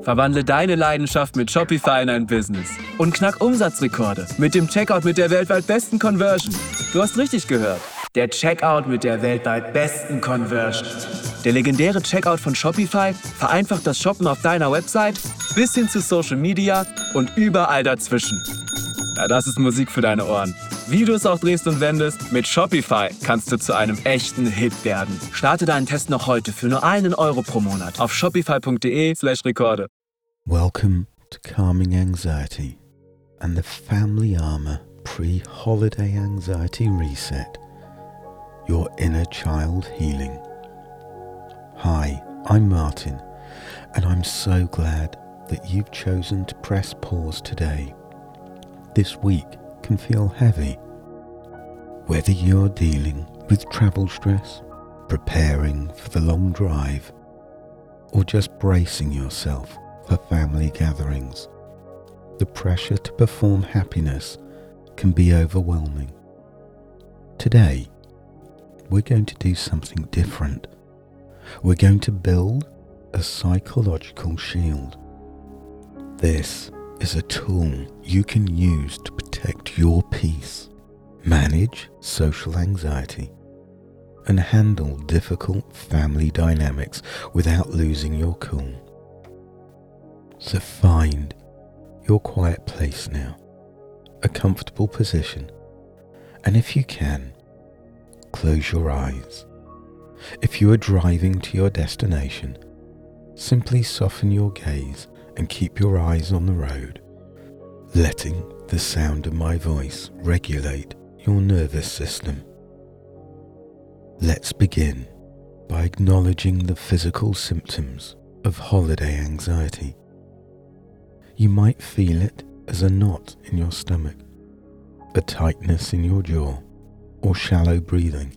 Verwandle deine Leidenschaft mit Shopify in ein Business. Und knack Umsatzrekorde mit dem Checkout mit der weltweit besten Conversion. Du hast richtig gehört. Der Checkout mit der weltweit besten Conversion. Der legendäre Checkout von Shopify vereinfacht das Shoppen auf deiner Website bis hin zu Social Media und überall dazwischen. Ja, das ist Musik für deine Ohren. Wie du es auch drehst und wendest, mit Shopify kannst du zu einem echten Hit werden. Starte deinen Test noch heute für nur €1 pro Monat auf shopify.de/Rekorde. Welcome to Calming Anxiety and the Family Armor Pre-Holiday Anxiety Reset, your inner child healing. Hi, I'm Martin, and I'm so glad that you've chosen to press pause today. This week can feel heavy. Whether you're dealing with travel stress, preparing for the long drive, or just bracing yourself for family gatherings, the pressure to perform happiness can be overwhelming. Today, we're going to do something different. We're going to build a psychological shield. This is a tool you can use to protect your peace, manage social anxiety, and handle difficult family dynamics without losing your cool. So find your quiet place now, a comfortable position, and if you can, close your eyes. If you are driving to your destination, simply soften your gaze and keep your eyes on the road, letting the sound of my voice regulate your nervous system. Let's begin by acknowledging the physical symptoms of holiday anxiety. You might feel it as a knot in your stomach, a tightness in your jaw, or shallow breathing.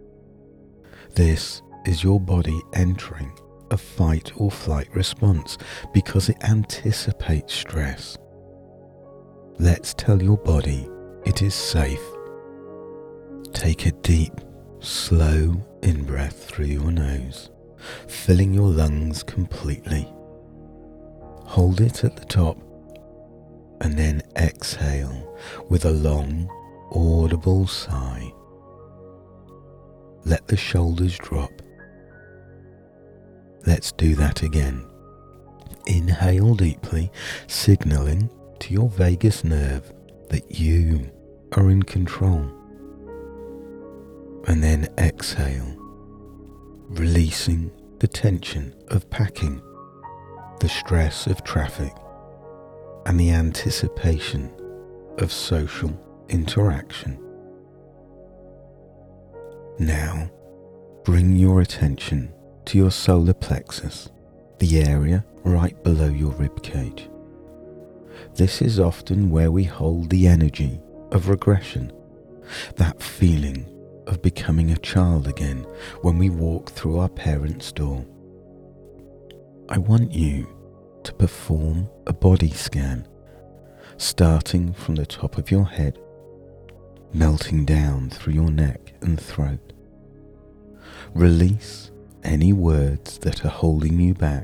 This is your body entering a fight or flight response because it anticipates stress. Let's tell your body it is safe. Take a deep, slow in-breath through your nose, filling your lungs completely. Hold it at the top and then exhale with a long, audible sigh. Let the shoulders drop. Let's do that again. Inhale deeply, signaling to your vagus nerve that you are in control. And then exhale, releasing the tension of packing, the stress of traffic, and the anticipation of social interaction. Now, bring your attention to your solar plexus, the area right below your rib cage. This is often where we hold the energy of regression, that feeling of becoming a child again when we walk through our parents' door. I want you to perform a body scan, starting from the top of your head, melting down through your neck and throat. Release any words that are holding you back.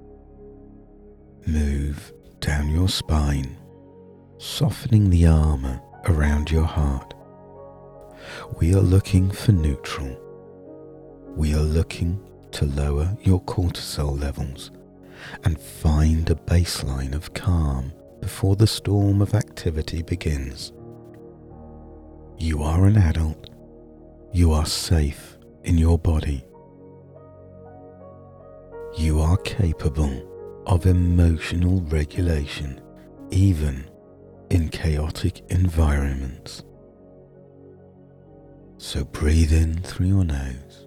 Move down your spine, softening the armor around your heart. We are looking for neutral. We are looking to lower your cortisol levels and find a baseline of calm before the storm of activity begins. You are an adult. You are safe in your body. You are capable of emotional regulation, even in chaotic environments. So breathe in through your nose,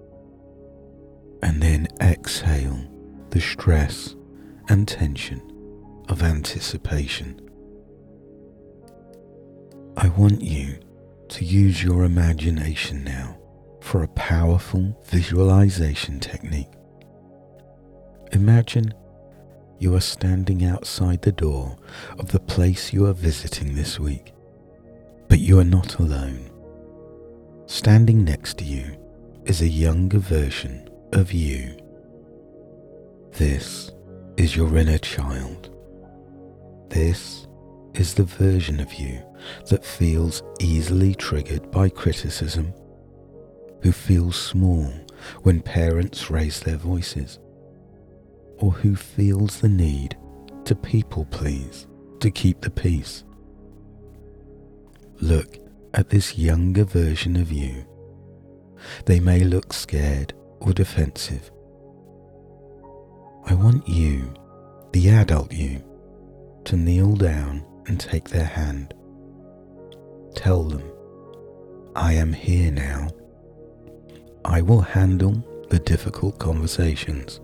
and then exhale the stress and tension of anticipation. I want you to use your imagination now for a powerful visualization technique. Imagine you are standing outside the door of the place you are visiting this week, but you are not alone. Standing next to you is a younger version of you. This is your inner child. This is the version of you that feels easily triggered by criticism, who feels small when parents raise their voices, or who feels the need to people please to keep the peace. Look at this younger version of you. They may look scared or defensive. I want you, the adult you, to kneel down and take their hand. Tell them, I am here now. I will handle the difficult conversations.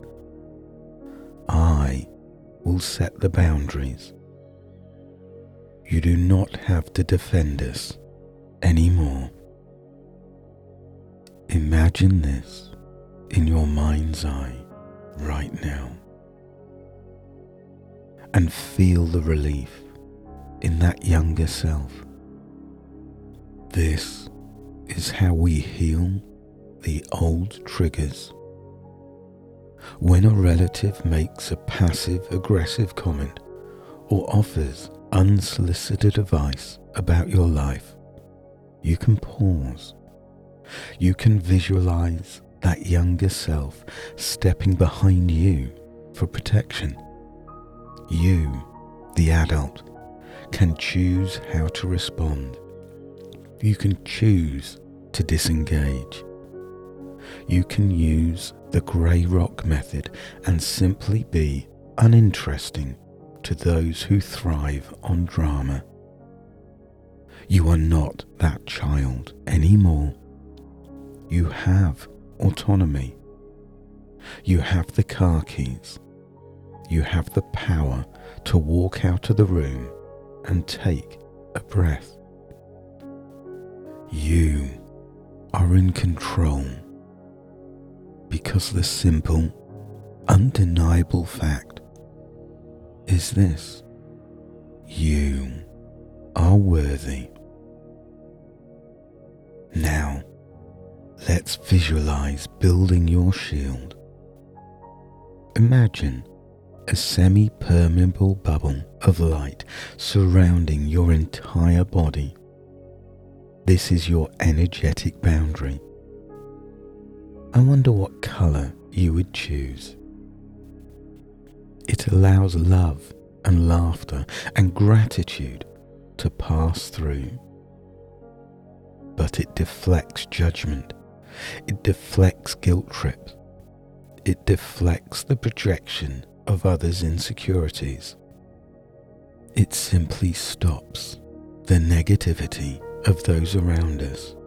I will set the boundaries. You do not have to defend us anymore. Imagine this in your mind's eye right now, and feel the relief in that younger self. This is how we heal the old triggers. When a relative makes a passive-aggressive comment or offers unsolicited advice about your life, you can pause. You can visualize that younger self stepping behind you for protection. You, the adult, can choose how to respond. You can choose to disengage. You can use the grey rock method and simply be uninteresting to those who thrive on drama. You are not that child anymore. You have autonomy. You have the car keys. You have the power to walk out of the room and take a breath. You are in control, because the simple, undeniable fact is this: you are worthy. Now, let's visualize building your shield. Imagine a semi-permeable bubble of light surrounding your entire body. This is your energetic boundary. I wonder what color you would choose. It allows love and laughter and gratitude to pass through. But it deflects judgment. It deflects guilt trips. It deflects the projection of others' insecurities. It simply stops the negativity of those around us.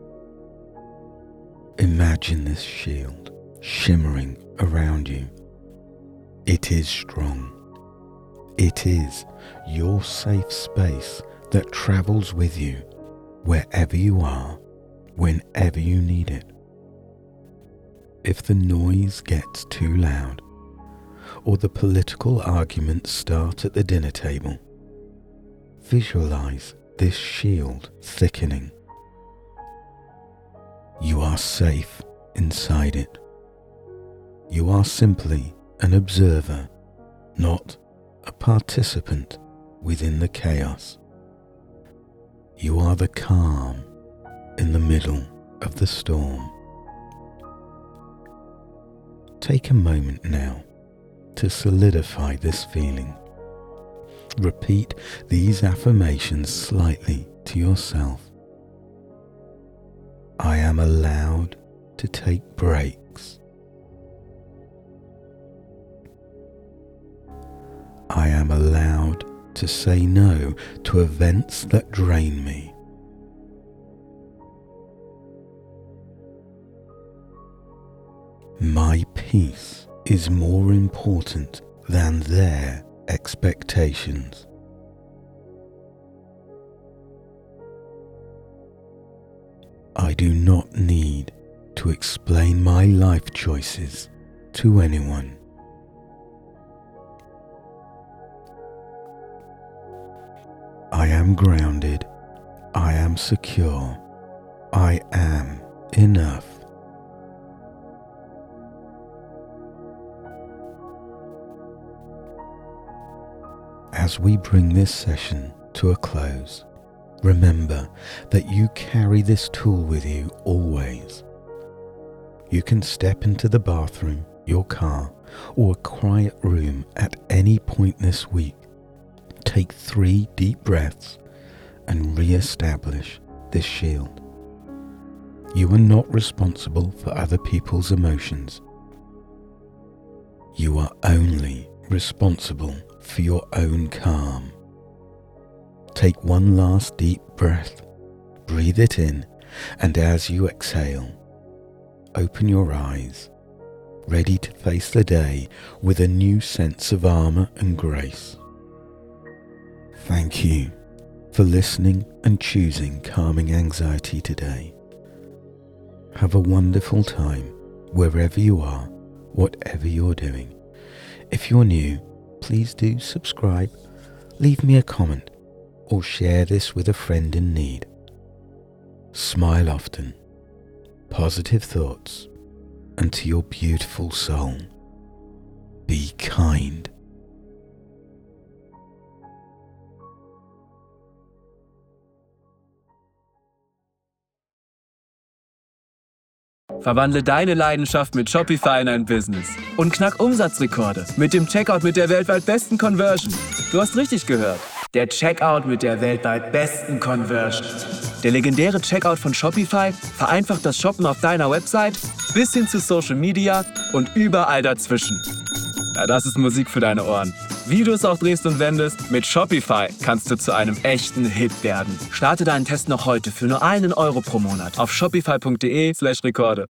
Imagine this shield shimmering around you. It is strong. It is your safe space that travels with you wherever you are, whenever you need it. If the noise gets too loud, or the political arguments start at the dinner table, visualize this shield thickening. You are safe inside it. You are simply an observer, not a participant within the chaos. You are the calm in the middle of the storm. Take a moment now to solidify this feeling. Repeat these affirmations slightly to yourself. I am allowed to take breaks. I am allowed to say no to events that drain me. My peace is more important than their expectations. I do not need to explain my life choices to anyone. I am grounded. I am secure. I am enough. As we bring this session to a close, remember that you carry this tool with you always. You can step into the bathroom, your car, or a quiet room at any point this week. Take 3 deep breaths and re-establish this shield. You are not responsible for other people's emotions. You are only responsible for your own calm. Take one last deep breath, breathe it in, and as you exhale, open your eyes, ready to face the day with a new sense of armor and grace. Thank you for listening and choosing Calming Anxiety today. Have a wonderful time wherever you are, whatever you're doing. If you're new, please do subscribe, leave me a comment, or share this with a friend in need. Smile often, positive thoughts, and to your beautiful soul, be kind. Verwandle deine Leidenschaft mit Shopify in ein Business und knack Umsatzrekorde mit dem Checkout mit der weltweit besten Conversion. Du hast richtig gehört. Der Checkout mit der weltweit besten Conversion. Der legendäre Checkout von Shopify vereinfacht das Shoppen auf deiner Website bis hin zu Social Media und überall dazwischen. Ja, das ist Musik für deine Ohren. Wie du es auch drehst und wendest, mit Shopify kannst du zu einem echten Hit werden. Starte deinen Test noch heute für nur €1 pro Monat auf shopify.de/Rekorde.